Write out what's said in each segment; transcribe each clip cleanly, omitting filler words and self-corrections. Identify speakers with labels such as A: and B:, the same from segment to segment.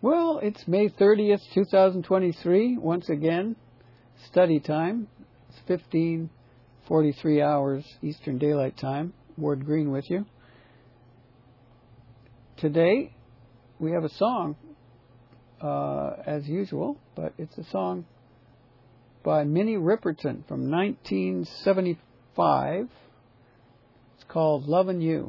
A: Well, it's May 30th, 2023. Once again, study time. It's 15:43 hours Eastern Daylight Time. Ward Green with you. Today, we have a song, as usual, but it's a song by Minnie Riperton from 1975. It's called Lovin' You.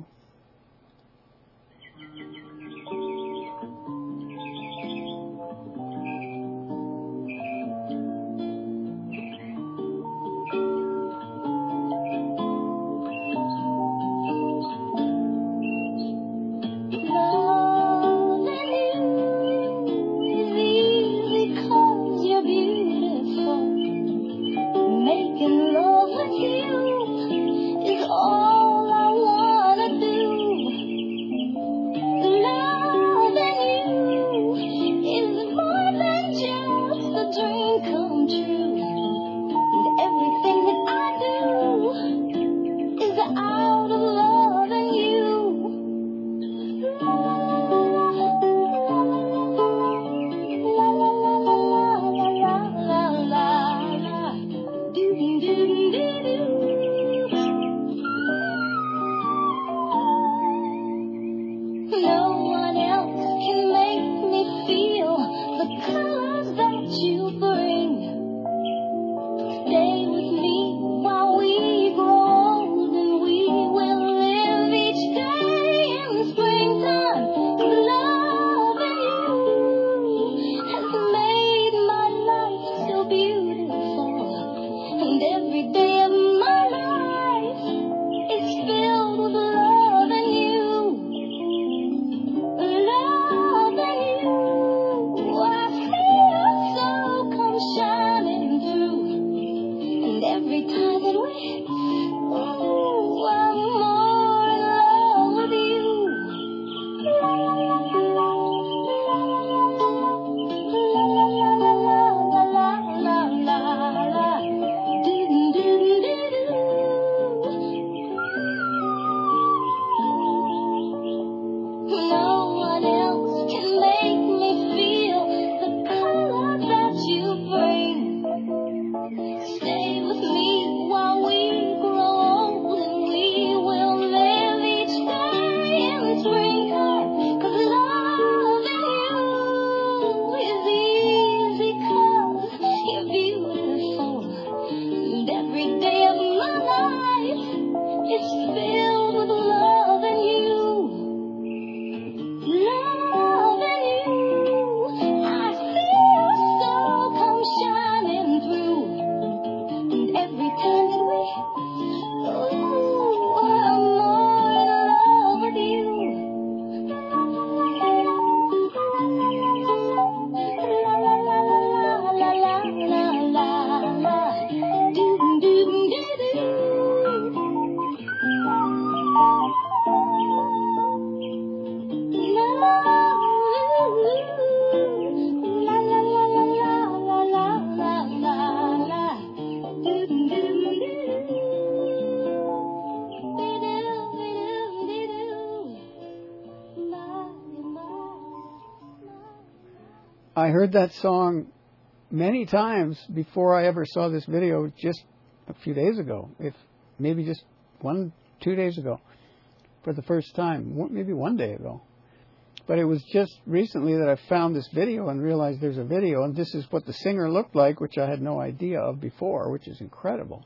A: I heard that song many times before I ever saw this video just a few days ago, if maybe just 2 days ago for the first time, maybe 1 day ago. But it was just recently that I found this video and realized there's a video, and this is what the singer looked like, which I had no idea of before, which is incredible.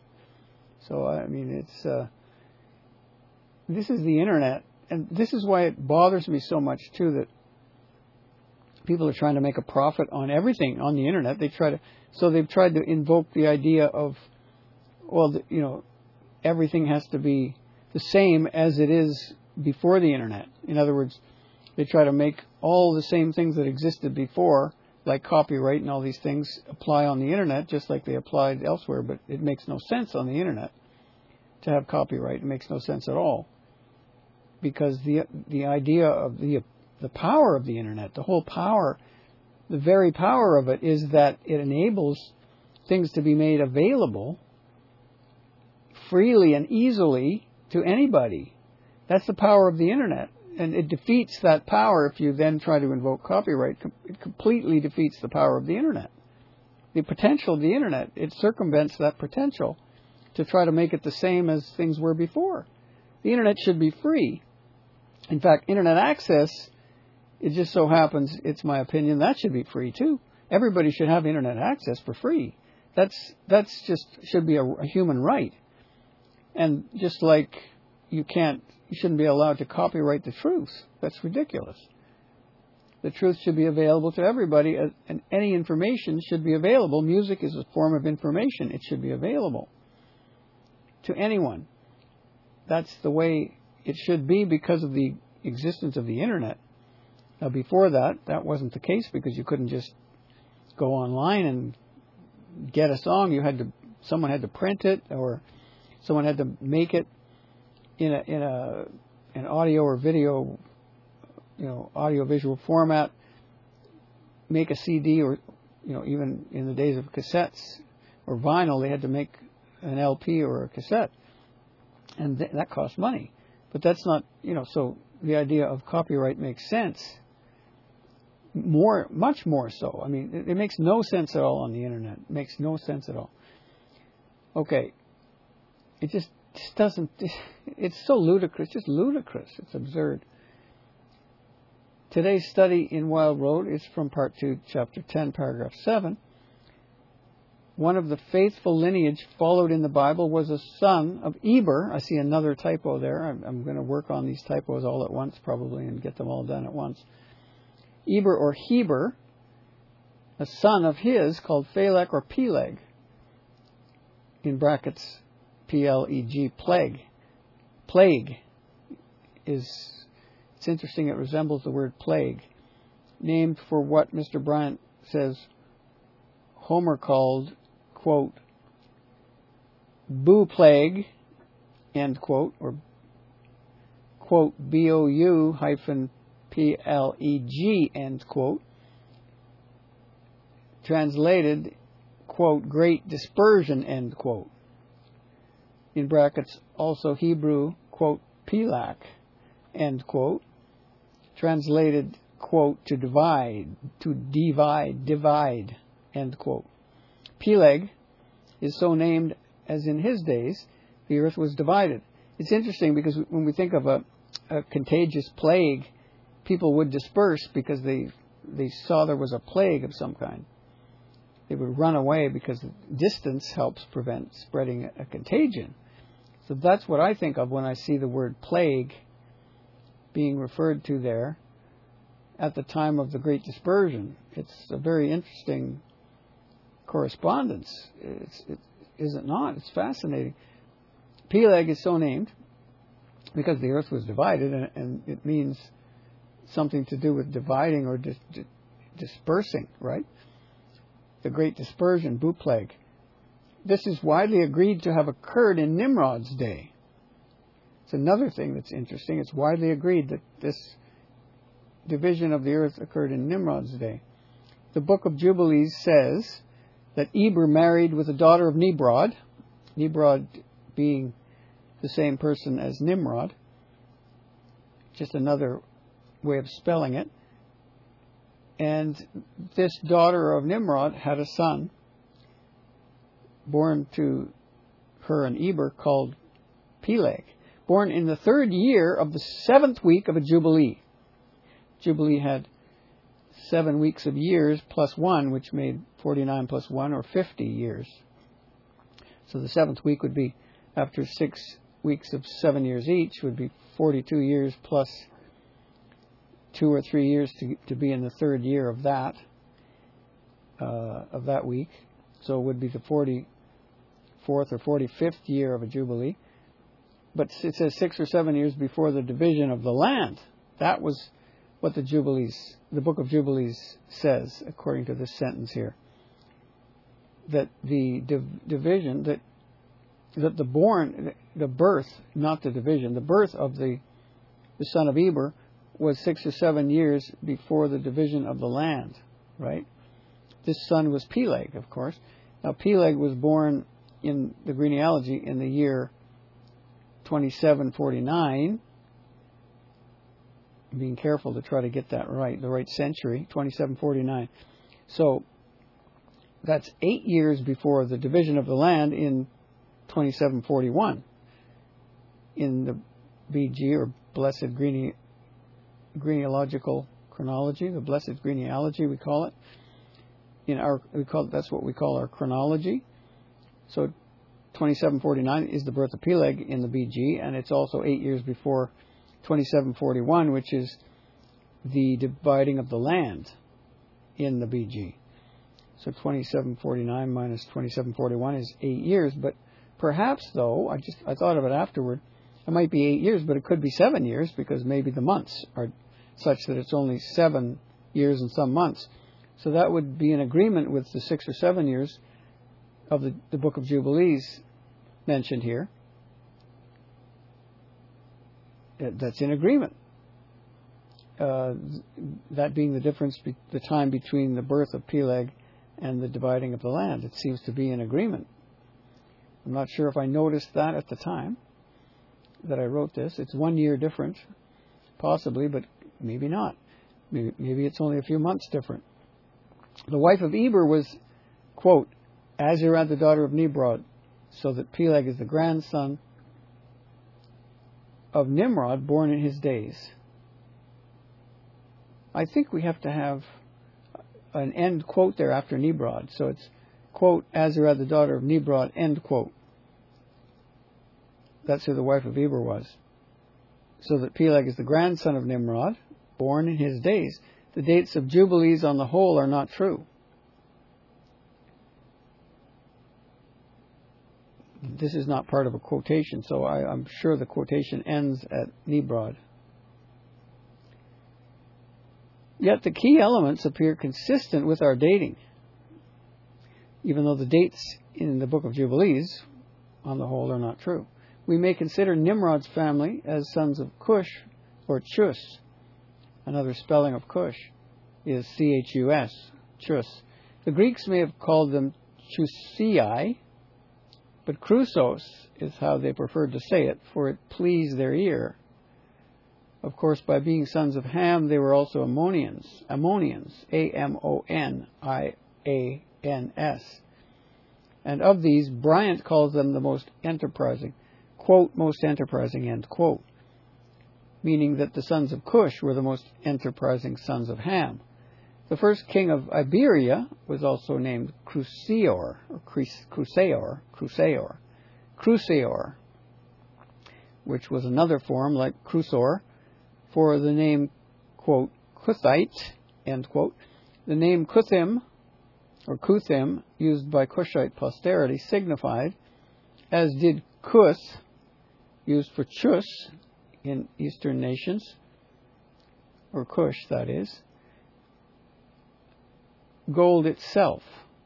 A: So, I mean, this is the internet, and this is why it bothers me so much, too, that people are trying to make a profit on everything on the internet. They've tried to invoke the idea of, well, everything has to be the same as it is before the internet. In other words, they try to make all the same things that existed before, like copyright and all these things, apply on the internet just like they applied elsewhere. But it makes no sense on the internet to have copyright. It makes no sense at all, because the idea of the power of the internet, the whole power, the very power of it is that it enables things to be made available freely and easily to anybody. That's the power of the internet. And it defeats that power if you then try to invoke copyright. It completely defeats the power of the Internet. The potential of the Internet, it circumvents that potential to try to make it the same as things were before. The Internet should be free. In fact, Internet access, it just so happens, it's my opinion, that should be free too. Everybody should have Internet access for free. That's just should be a human right. And just like you shouldn't be allowed to copyright the truth. That's ridiculous. The truth should be available to everybody, and any information should be available. Music is a form of information. It should be available to anyone. That's the way it should be because of the existence of the Internet. Now, before that wasn't the case because you couldn't just go online and get a song. Someone had to print it, or someone had to make it in an audio or video, audio visual format, make a CD, or even in the days of cassettes or vinyl, they had to make an LP or a cassette, and that cost money. But that's not, so the idea of copyright makes sense. Much more so. I mean, it makes no sense at all on the Internet. It makes no sense at all. Okay. It just doesn't, it's so ludicrous, just ludicrous. It's absurd. Today's study in Wild Road is from Part 2, Chapter 10, Paragraph 7. One of the faithful lineage followed in the Bible was a son of Eber. I see another typo there. I'm going to work on these typos all at once probably and get them all done at once. Eber or Heber, a son of his called Phaleg or Peleg, in brackets P-L-E-G, plague. Plague it's interesting, it resembles the word plague, named for what Mr. Bryant says Homer called, quote, boo plague, end quote, or, quote, B-O-U hyphen P-L-E-G, end quote, translated, quote, great dispersion, end quote. In brackets, also Hebrew, quote, Pelak, end quote, translated, quote, to divide, end quote. Peleg is so named as in his days, the earth was divided. It's interesting because when we think of a contagious plague, people would disperse because they saw there was a plague of some kind. They would run away because distance helps prevent spreading a contagion. So that's what I think of when I see the word plague being referred to there at the time of the Great Dispersion. It's a very interesting correspondence. Is it not? It's fascinating. Peleg is so named because the earth was divided, and it means something to do with dividing or dispersing, right? The Great Dispersion, bootleg. This is widely agreed to have occurred in Nimrod's day. It's another thing that's interesting. It's widely agreed that this division of the earth occurred in Nimrod's day. The Book of Jubilees says that Eber married with a daughter of Nimrod, Nimrod being the same person as Nimrod, just another way of spelling it. And this daughter of Nimrod had a son born to her and Eber called Peleg, born in the 3rd year of the 7th week of a Jubilee. Jubilee had 7 weeks of years plus 1, which made 49 plus 1, or 50 years. So the 7th week would be, after 6 weeks of 7 years each, would be 42 years plus 2 or 3 years to be in the 3rd year of that week. So it would be the 44th or 45th year of a Jubilee. But it says 6 or 7 years before the division of the land. That was what the Book of Jubilees says, according to this sentence here. That the division, that the birth, not the division, the birth of the son of Eber was 6 or 7 years before the division of the land, right? This son was Peleg, of course. Now, Peleg was born in the genealogy in the year 2749, being careful to try to get that right, the right century, 2749. So that's 8 years before the division of the land in 2741 in the BG, or Blessed Genealogical Chronology, the Blessed Genealogy we call it. That's what we call our chronology. So 2749 is the birth of Peleg in the BG, and it's also 8 years before 2741, which is the dividing of the land in the BG. So 2749 minus 2741 is 8 years, but perhaps, though, I thought of it afterward, it might be 8 years, but it could be 7 years, because maybe the months are such that it's only 7 years and some months. So that would be in agreement with the 6 or 7 years of the Book of Jubilees mentioned here. That's in agreement. That being the difference, the time between the birth of Peleg and the dividing of the land. It seems to be in agreement. I'm not sure if I noticed that at the time that I wrote this. It's 1 year different, possibly, but maybe not. Maybe it's only a few months different. The wife of Eber was, quote, Azurad, the daughter of Nimrod, so that Peleg is the grandson of Nimrod, born in his days. I think we have to have an end quote there after Nimrod. So it's, quote, Azurad, the daughter of Nimrod, end quote. That's who the wife of Eber was. So that Peleg is the grandson of Nimrod, born in his days. The dates of Jubilees on the whole are not true. This is not part of a quotation, so I'm sure the quotation ends at Nimrod. Yet the key elements appear consistent with our dating, even though the dates in the Book of Jubilees, on the whole, are not true. We may consider Nimrod's family as sons of Cush, or Chus. Another spelling of Cush is Chus, Chus. The Greeks may have called them Chusii, but Chrusos is how they preferred to say it, for it pleased their ear. Of course, by being sons of Ham, they were also Ammonians, Amonians. And of these, Bryant calls them the most enterprising, quote, most enterprising, end quote, meaning that the sons of Cush were the most enterprising sons of Ham. The first king of Iberia was also named Crusaor, which was another form, like Crusor, for the name, quote, Cuthite, end quote. The name Cuthim, or Cuthim, used by Cushite posterity, signified, as did Cuth, used for Chus in Eastern nations, or Cush, that is, gold itself.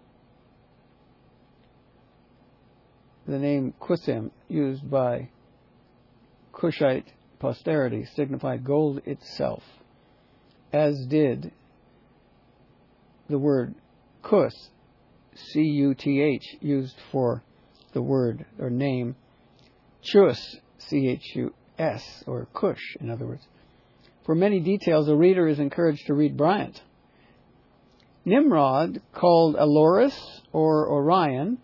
A: The name Cuthim, used by Cushite posterity, signified gold itself, as did the word Cuth, C-U-T-H, used for the word or name Chus, C-H-U-S, or Cush, in other words. For many details, a reader is encouraged to read Bryant. Nimrod, called Aloris or Orion,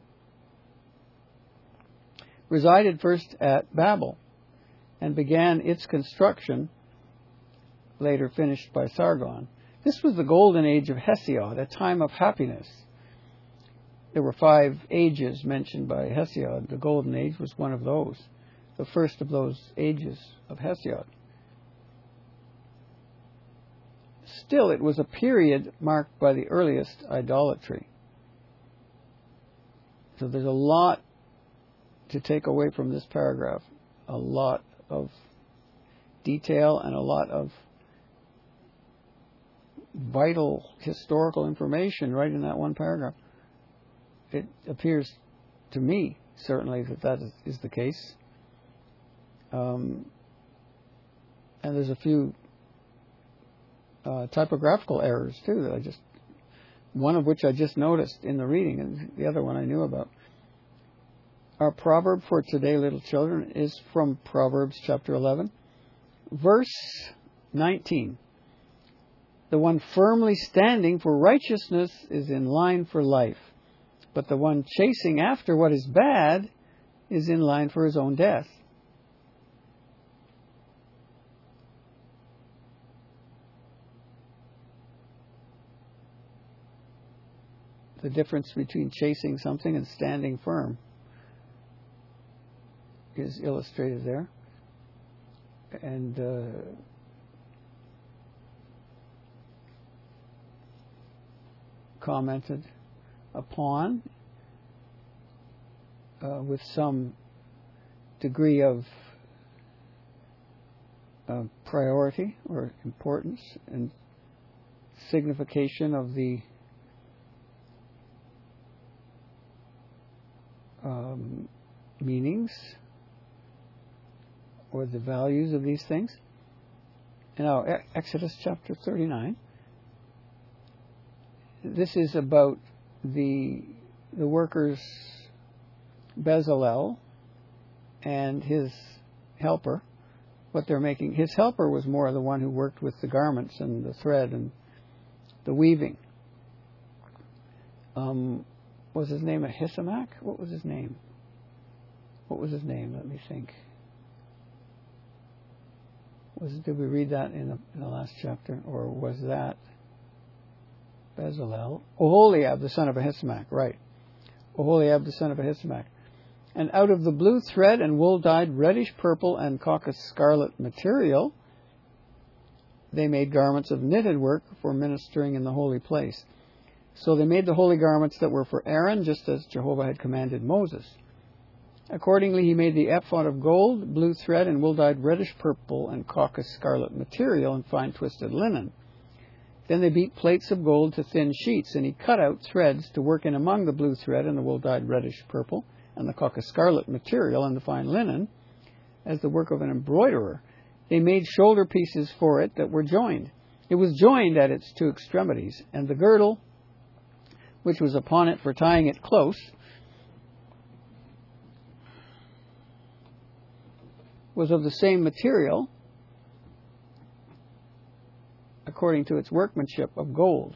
A: resided first at Babel and began its construction, later finished by Sargon. This was the golden age of Hesiod, a time of happiness. There were 5 ages mentioned by Hesiod. The golden age was one of those, the first of those ages of Hesiod. Still, it was a period marked by the earliest idolatry. So there's a lot to take away from this paragraph. A lot of detail and a lot of vital historical information right in that one paragraph. It appears to me, certainly, that is the case. And there's a few typographical errors too that one of which I just noticed in the reading, and the other one I knew about. Our proverb for today, little children, is from Proverbs chapter 11, verse 19. The one firmly standing for righteousness is in line for life, but the one chasing after what is bad is in line for his own death. The difference between chasing something and standing firm is illustrated there. And commented upon with some degree of priority or importance and signification of the meanings or the values of these things. And now, Exodus chapter 39. This is about the workers Bezalel and his helper, what they're making. His helper was more the one who worked with the garments and the thread and the weaving. Was his name Ahisamach? What was his name? Let me think. Did we read that in the last chapter? Or was that Bezalel? Oholiab, the son of Ahisamach, right. Oholiab, the son of Ahisamach. And out of the blue thread and wool dyed reddish purple and caucus scarlet material, they made garments of knitted work for ministering in the holy place. So they made the holy garments that were for Aaron, just as Jehovah had commanded Moses. Accordingly, he made the ephod of gold, blue thread, and wool-dyed reddish purple and caucus scarlet material and fine twisted linen. Then they beat plates of gold to thin sheets, and he cut out threads to work in among the blue thread and the wool-dyed reddish purple and the caucus scarlet material and the fine linen, as the work of an embroiderer. They made shoulder pieces for it that were joined. It was joined at its two extremities, and the girdle, which was upon it for tying it close, was of the same material, according to its workmanship, of gold,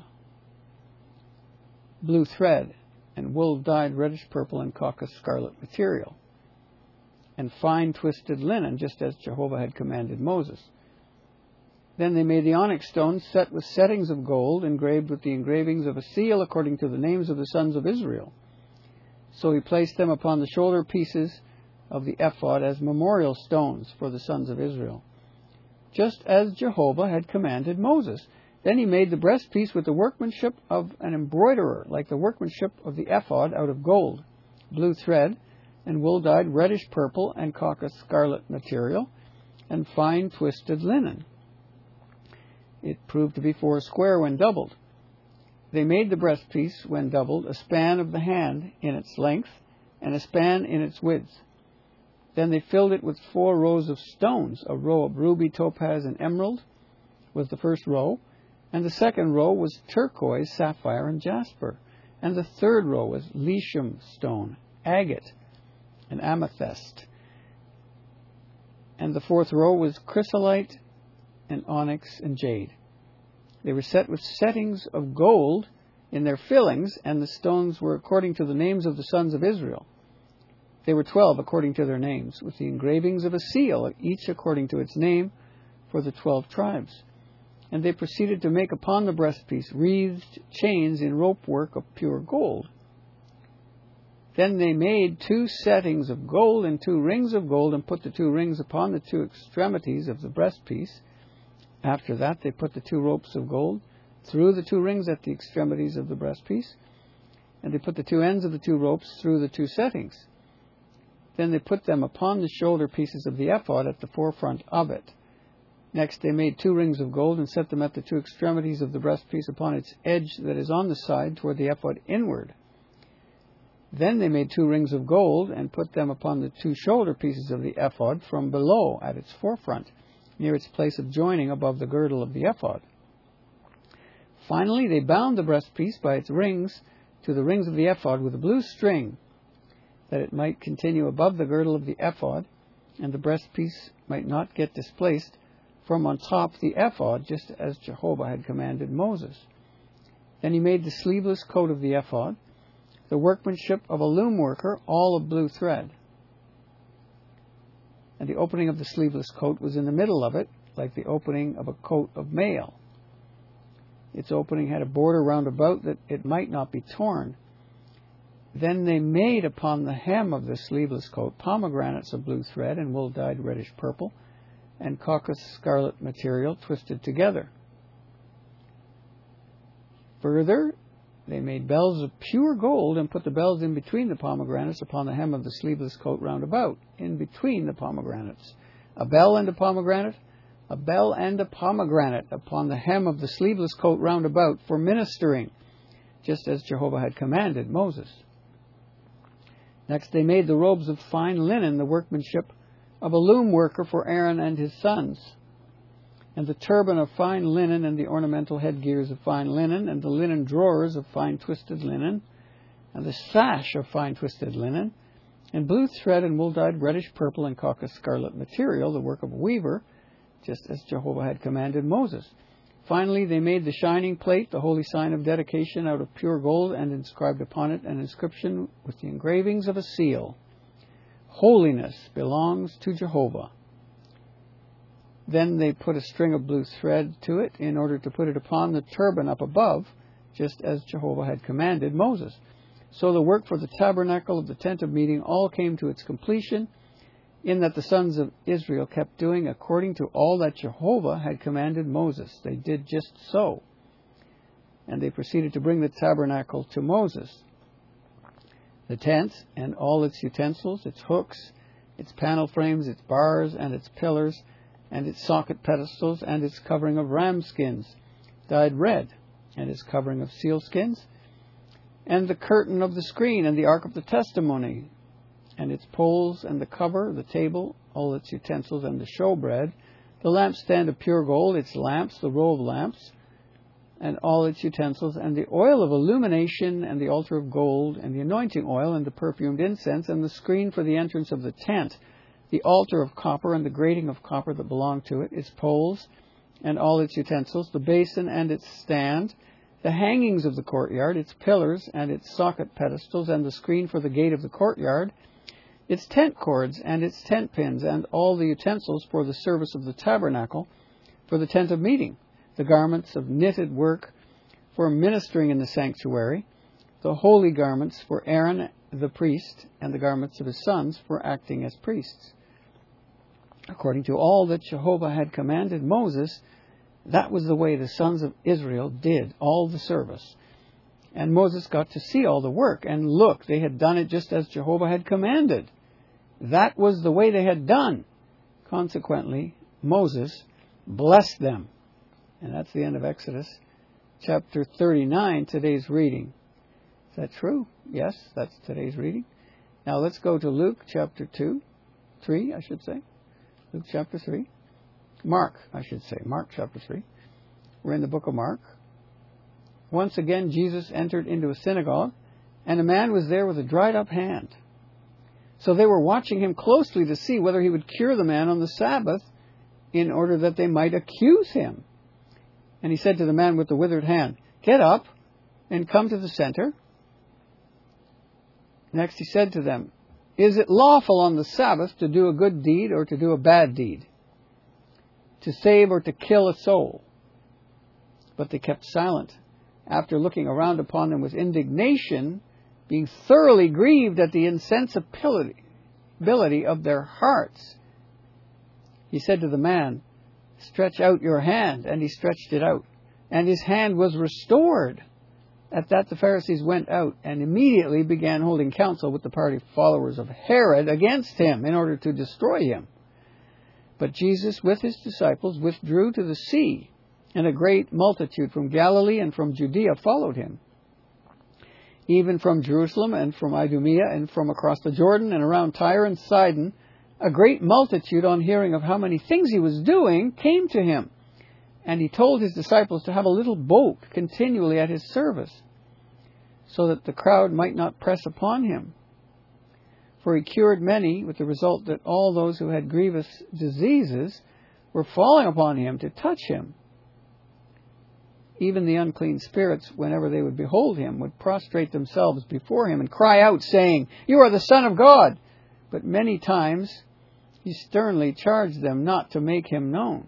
A: blue thread, and wool dyed reddish purple and caucus scarlet material, and fine twisted linen, just as Jehovah had commanded Moses. Then they made the onyx stones set with settings of gold, engraved with the engravings of a seal according to the names of the sons of Israel. So he placed them upon the shoulder pieces of the ephod as memorial stones for the sons of Israel, just as Jehovah had commanded Moses. Then he made the breastpiece with the workmanship of an embroiderer, like the workmanship of the ephod, out of gold, blue thread, and wool-dyed reddish purple and caucus scarlet material, and fine twisted linen. It proved to be 4 square when doubled. They made the breastpiece, when doubled, a span of the hand in its length, and a span in its width. Then they filled it with 4 rows of stones. A row of ruby, topaz, and emerald was the first row, and the second row was turquoise, sapphire, and jasper. And the third row was lesham stone, agate, and amethyst. And the fourth row was chrysolite, and onyx, and jade. They were set with settings of gold in their fillings, and the stones were according to the names of the sons of Israel. They were 12 according to their names, with the engravings of a seal, each according to its name, for the 12 tribes. And they proceeded to make upon the breastpiece wreathed chains in rope work of pure gold. Then they made 2 settings of gold and 2 rings of gold, and put the 2 rings upon the 2 extremities of the breastpiece. After that they put the 2 ropes of gold through the 2 rings at the extremities of the breastpiece, and they put the 2 ends of the 2 ropes through the 2 settings. Then they put them upon the shoulder pieces of the ephod at the forefront of it. Next they made 2 rings of gold and set them at the 2 extremities of the breastpiece upon its edge that is on the side toward the ephod inward. Then they made 2 rings of gold and put them upon the 2 shoulder pieces of the ephod from below at its forefront, near its place of joining above the girdle of the ephod. Finally they bound the breastpiece by its rings to the rings of the ephod with a blue string, that it might continue above the girdle of the ephod, and the breastpiece might not get displaced from on top the ephod, just as Jehovah had commanded Moses. Then he made the sleeveless coat of the ephod, the workmanship of a loom worker, all of blue thread. And the opening of the sleeveless coat was in the middle of it, like the opening of a coat of mail. Its opening had a border round about that it might not be torn. Then they made upon the hem of the sleeveless coat pomegranates of blue thread and wool dyed reddish purple, and caucus scarlet material twisted together. Further, they made bells of pure gold and put the bells in between the pomegranates upon the hem of the sleeveless coat round about, in between the pomegranates. A bell and a pomegranate upon the hem of the sleeveless coat round about for ministering, just as Jehovah had commanded Moses. Next they made the robes of fine linen, the workmanship of a loom worker for Aaron and his sons, and the turban of fine linen, and the ornamental headgears of fine linen, and the linen drawers of fine twisted linen, and the sash of fine twisted linen, and blue thread and wool dyed reddish purple and caucus scarlet material, the work of a weaver, just as Jehovah had commanded Moses. Finally, they made the shining plate, the holy sign of dedication, out of pure gold, and inscribed upon it an inscription with the engravings of a seal. Holiness belongs to Jehovah. Then they put a string of blue thread to it in order to put it upon the turban up above, just as Jehovah had commanded Moses. So the work for the tabernacle of the tent of meeting all came to its completion, in that the sons of Israel kept doing according to all that Jehovah had commanded Moses. They did just so. And they proceeded to bring the tabernacle to Moses. The tent and all its utensils, its hooks, its panel frames, its bars, and its pillars, and its socket pedestals, and its covering of ram skins, dyed red, and its covering of seal skins, and the curtain of the screen, and the ark of the testimony, and its poles, and the cover, the table, all its utensils, and the showbread, the lampstand of pure gold, its lamps, the row of lamps, and all its utensils, and the oil of illumination, and the altar of gold, and the anointing oil, and the perfumed incense, and the screen for the entrance of the tent, the altar of copper, and the grating of copper that belonged to it, its poles, and all its utensils, the basin and its stand, the hangings of the courtyard, its pillars, and its socket pedestals, and the screen for the gate of the courtyard, its tent cords, and its tent pins, and all the utensils for the service of the tabernacle, for the tent of meeting, the garments of knitted work for ministering in the sanctuary, the holy garments for Aaron the priest, and the garments of his sons for acting as priests. According to all that Jehovah had commanded Moses, that was the way the sons of Israel did all the service. And Moses got to see all the work, and look, they had done it just as Jehovah had commanded. That was the way they had done. Consequently, Moses blessed them. And that's the end of Exodus chapter 39, today's reading. Is that true? Yes, that's today's reading. Now let's go to Luke chapter 3. Luke chapter 3. Mark chapter 3. We're in the book of Mark. Once again, Jesus entered into a synagogue, and a man was there with a dried up hand. So they were watching him closely to see whether he would cure the man on the Sabbath, in order that they might accuse him. And he said to the man with the withered hand, "Get up and come to the center." Next he said to them, "Is it lawful on the Sabbath to do a good deed or to do a bad deed? To save or to kill a soul?" But they kept silent, after looking around upon them with indignation, being thoroughly grieved at the insensibility of their hearts. He said to the man, "Stretch out your hand." And he stretched it out, and his hand was restored. At that the Pharisees went out and immediately began holding counsel with the party followers of Herod against him, in order to destroy him. But Jesus with his disciples withdrew to the sea, and a great multitude from Galilee and from Judea followed him, even from Jerusalem and from Idumea and from across the Jordan and around Tyre and Sidon. A great multitude, on hearing of how many things he was doing, came to him. And he told his disciples to have a little boat continually at his service, so that the crowd might not press upon him. For he cured many, with the result that all those who had grievous diseases were falling upon him to touch him. Even the unclean spirits, whenever they would behold him, would prostrate themselves before him and cry out, saying, "You are the Son of God." But many times he sternly charged them not to make him known.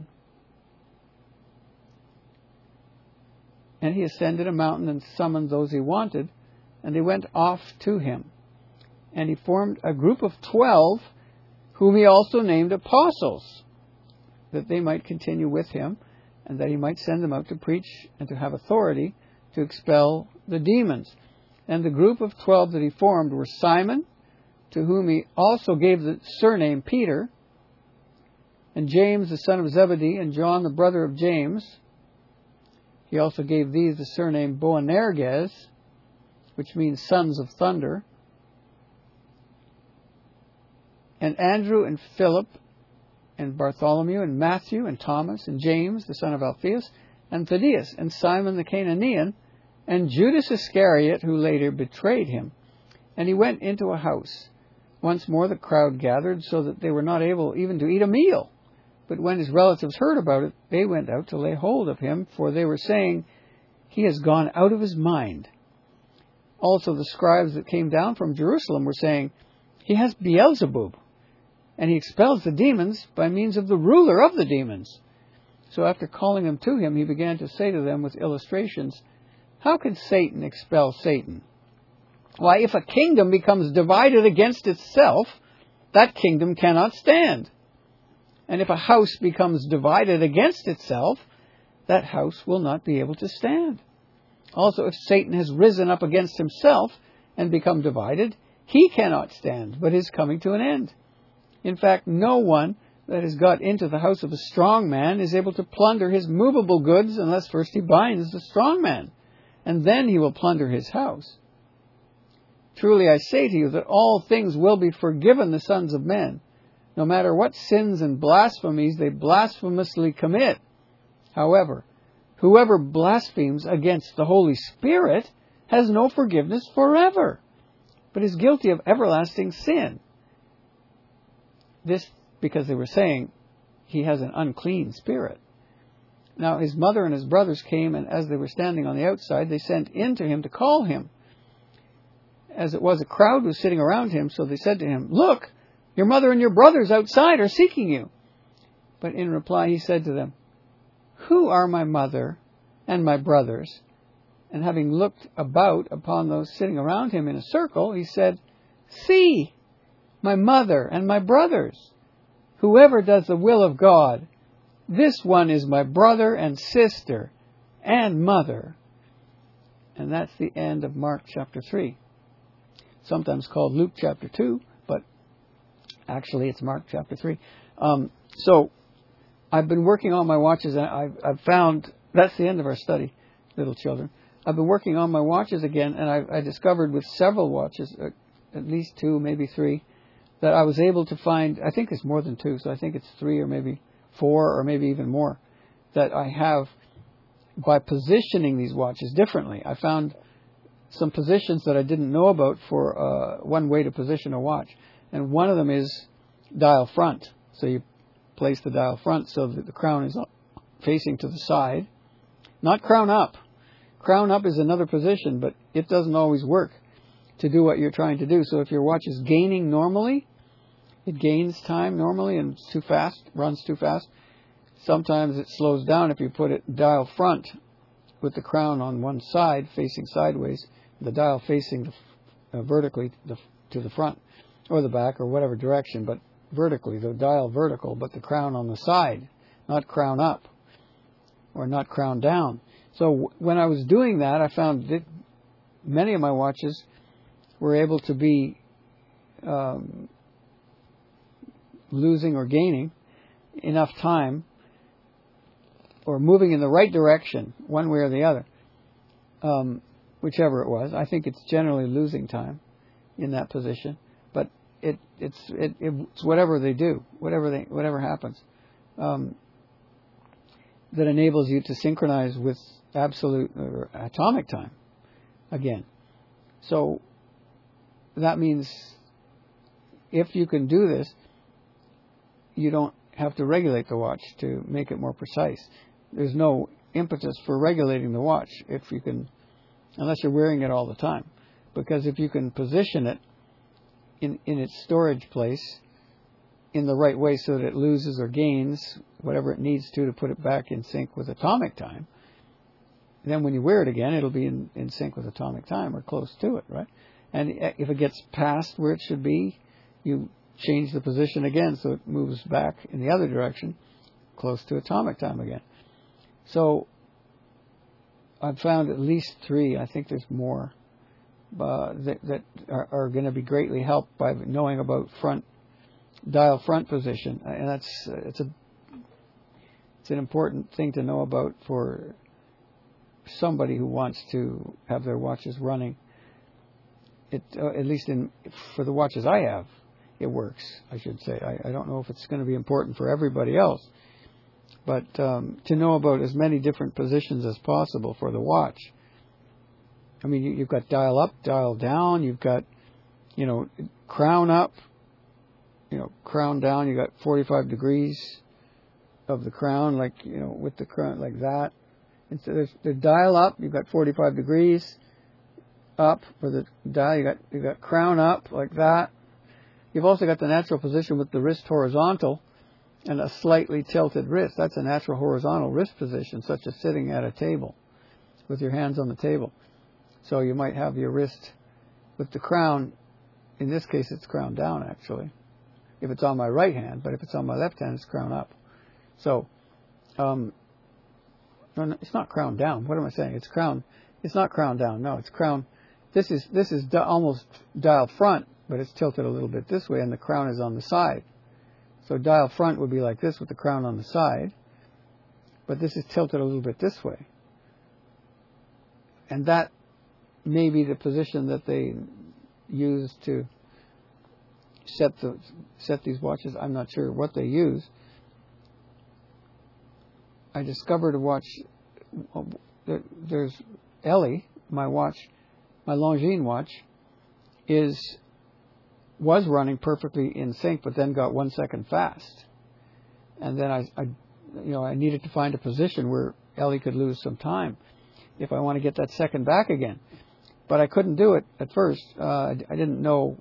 A: And he ascended a mountain and summoned those he wanted, and they went off to him. And he formed a group of 12, whom he also named apostles, that they might continue with him, and that he might send them out to preach and to have authority to expel the demons. And the group of 12 that he formed were Simon, to whom he also gave the surname Peter, and James the son of Zebedee, and John the brother of James. He also gave these the surname Boanerges, which means sons of thunder, and Andrew and Philip, and Bartholomew, and Matthew, and Thomas, and James, the son of Alphaeus, and Thaddeus, and Simon the Cananean, and Judas Iscariot, who later betrayed him. And he went into a house. Once more the crowd gathered, so that they were not able even to eat a meal. But when his relatives heard about it, they went out to lay hold of him, for they were saying, "He has gone out of his mind." Also the scribes that came down from Jerusalem were saying, "He has Beelzebub, and he expels the demons by means of the ruler of the demons." So after calling them to him, he began to say to them with illustrations, "How can Satan expel Satan? Why, if a kingdom becomes divided against itself, that kingdom cannot stand. And if a house becomes divided against itself, that house will not be able to stand. Also, if Satan has risen up against himself and become divided, he cannot stand, but is coming to an end. In fact, no one that has got into the house of a strong man is able to plunder his movable goods unless first he binds the strong man, and then he will plunder his house. Truly I say to you that all things will be forgiven the sons of men, no matter what sins and blasphemies they blasphemously commit. However, whoever blasphemes against the Holy Spirit has no forgiveness forever, but is guilty of everlasting sin." This because they were saying he has an unclean spirit. Now his mother and his brothers came, and as they were standing on the outside, they sent in to him to call him. As it was, a crowd was sitting around him, so they said to him, "Look, your mother and your brothers outside are seeking you." But in reply he said to them, "Who are my mother and my brothers?" And having looked about upon those sitting around him in a circle, he said, "See, my mother and my brothers. Whoever does the will of God, this one is my brother and sister and mother." And that's the end of Mark chapter 3. Sometimes called Luke chapter 2, but actually it's Mark chapter 3. So I've been working on my watches, and I've found, that's the end of our study, little children. I've been working on my watches again, and I discovered with several watches, at least 2, maybe 3, that I was able to find, I think it's more than 2, so I think it's 3 or maybe 4 or maybe even more, that I have by positioning these watches differently. I found some positions that I didn't know about for one way to position a watch. And one of them is dial front. So you place the dial front so that the crown is facing to the side. Not crown up. Crown up is another position, but it doesn't always work to do what you're trying to do. So if your watch is gaining normally, it gains time normally and it's too fast, runs too fast. Sometimes it slows down if you put it dial front with the crown on one side facing sideways, the dial facing vertically to the front or the back or whatever direction, but vertically, the dial vertical, but the crown on the side, not crown up or not crown down. So when I was doing that, I found that many of my watches were able to be losing or gaining enough time or moving in the right direction, one way or the other, whichever it was. I think it's generally losing time in that position, but it's whatever they do, whatever happens, that enables you to synchronize with absolute or atomic time again. So that means if you can do this, you don't have to regulate the watch to make it more precise. There's no impetus for regulating the watch if you can, unless you're wearing it all the time. Because if you can position it in its storage place in the right way so that it loses or gains whatever it needs to put it back in sync with atomic time, then when you wear it again, it'll be in sync with atomic time or close to it, right? And if it gets past where it should be, you change the position again so it moves back in the other direction, close to atomic time again. So I've found at least 3, I think there's more, that are going to be greatly helped by knowing about dial front position. And it's an important thing to know about for somebody who wants to have their watches running. At least for the watches I have, it works, I should say. I don't know if it's going to be important for everybody else, but to know about as many different positions as possible for the watch. I mean, you've got dial up, dial down, you've got, crown up, crown down, you've got 45 degrees of the crown, with the crown like that. And so there's the dial up, you've got 45 degrees up for the dial, you've got crown up like that. You've also got the natural position with the wrist horizontal and a slightly tilted wrist. That's a natural horizontal wrist position, such as sitting at a table with your hands on the table. So you might have your wrist with the crown. In this case, it's crown down, actually, if it's on my right hand. But if it's on my left hand, it's crown up. So no, it's not crown down. What am I saying? It's crown. It's not crown down. No, it's crown. This is almost dial front, but it's tilted a little bit this way, and the crown is on the side. So dial front would be like this with the crown on the side, but this is tilted a little bit this way. And that may be the position that they use to set these watches. I'm not sure what they use. I discovered a watch. There's Ellie, my watch, my Longines watch, was running perfectly in sync, but then got 1 second fast. And then I needed to find a position where Ellie could lose some time if I want to get that second back again. But I couldn't do it at first. I didn't know.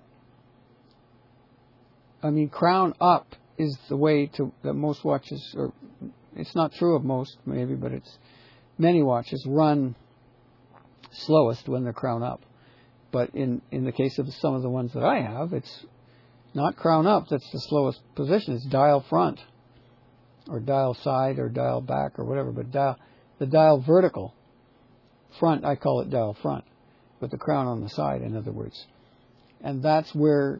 A: I mean, crown up is the way that most watches, or it's not true of most maybe, but many watches run slowest when they're crown up. But in the case of some of the ones that I have, it's not crown up that's the slowest position. It's dial front, or dial side, or dial back, or whatever. But the dial vertical front, I call it dial front, with the crown on the side, in other words. And that's where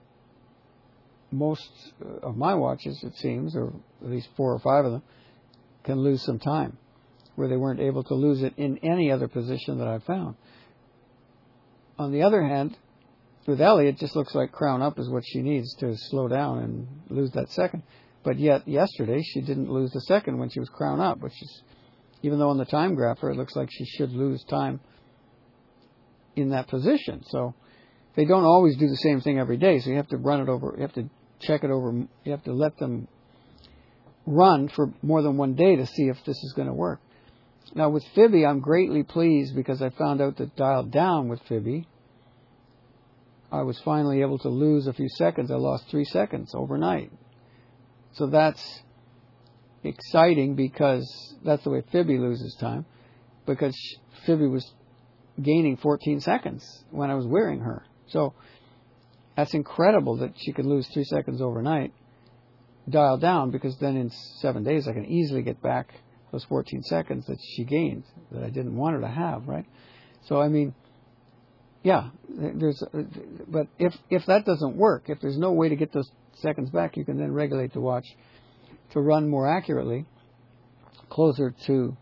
A: most of my watches, it seems, or at least 4 or 5 of them, can lose some time, where they weren't able to lose it in any other position that I found. On the other hand, with Ellie, it just looks like crown up is what she needs to slow down and lose that second. But yet, yesterday, she didn't lose the second when she was crown up, which is, even though on the time grapher it looks like she should lose time in that position. So they don't always do the same thing every day, so you have to run it over, you have to check it over, you have to let them run for more than one day to see if this is going to work. Now with Fibby, I'm greatly pleased because I found out that dialed down with Fibby, I was finally able to lose a few seconds. I lost 3 seconds overnight. So that's exciting because that's the way Fibby loses time, because Fibby was gaining 14 seconds when I was wearing her. So that's incredible that she could lose 3 seconds overnight, dial down, because then in 7 days I can easily get back those 14 seconds that she gained that I didn't want her to have, right? So I mean, yeah, but if that doesn't work, if there's no way to get those seconds back, you can then regulate the watch to run more accurately, closer to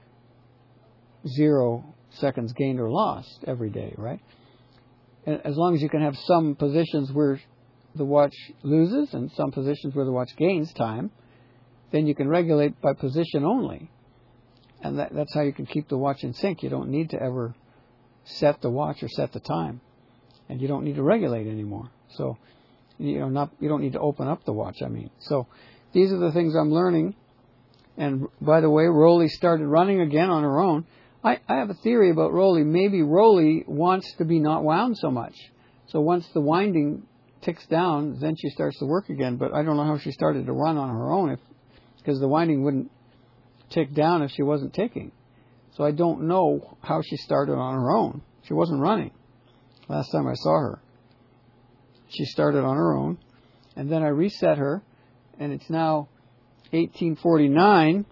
A: 0 seconds gained or lost every day, right? And as long as you can have some positions where the watch loses and some positions where the watch gains time, then you can regulate by position only. And that's how you can keep the watch in sync. You don't need to ever set the watch or set the time. And you don't need to regulate anymore. So, you don't need to open up the watch, I mean. So these are the things I'm learning. And by the way, Rolly started running again on her own. I have a theory about Rolly. Maybe Rolly wants to be not wound so much. So once the winding ticks down, then she starts to work again. But I don't know how she started to run on her own, because the winding wouldn't tick down if she wasn't ticking. So I don't know how she started on her own. She wasn't running last time I saw her. She started on her own, and then I reset her, and it's now 18:49.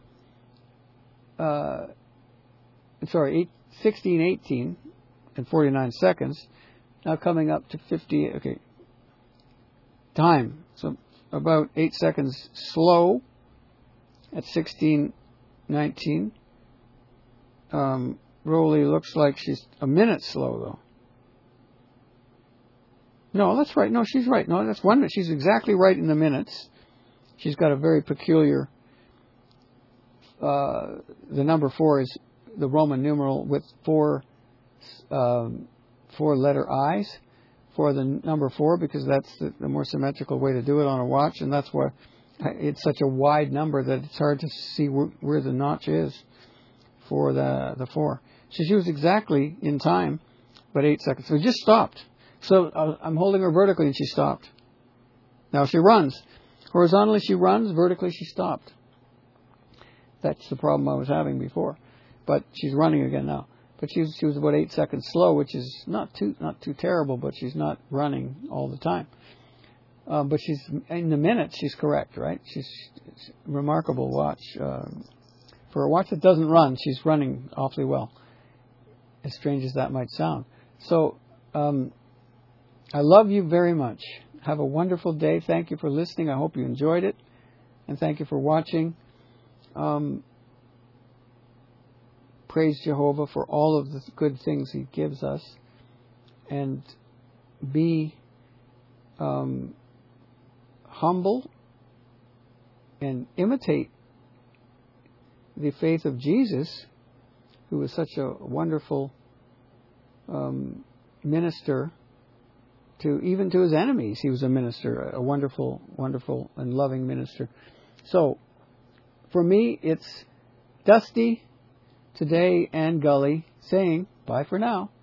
A: 16:18 and 49 seconds. Now coming up to 50. Okay, time. So about 8 seconds slow at 16:19. Rolly looks like she's a minute slow, though. No, that's right. No, she's right. No, that's 1 minute. She's exactly right in the minutes. She's got a very peculiar... the number 4 is the Roman numeral with 4 letter I's for the number 4, because that's the more symmetrical way to do it on a watch, and that's why it's such a wide number that it's hard to see where the notch is for the 4. She was exactly in time, but 8 seconds. So it just stopped. So I'm holding her vertically and she stopped. Now she runs. Horizontally she runs, vertically she stopped. That's the problem I was having before. But she's running again now. But she was about 8 seconds slow, which is not too terrible, but she's not running all the time. But she's in the minutes, she's correct, right? She's a remarkable watch. For a watch that doesn't run, she's running awfully well, as strange as that might sound. So, I love you very much. Have a wonderful day. Thank you for listening. I hope you enjoyed it. And thank you for watching. Praise Jehovah for all of the good things He gives us. And be humble and imitate the faith of Jesus, who was such a wonderful minister even to His enemies. He was a minister, a wonderful, wonderful and loving minister. So, for me, it's Dusty today and Gully saying bye for now.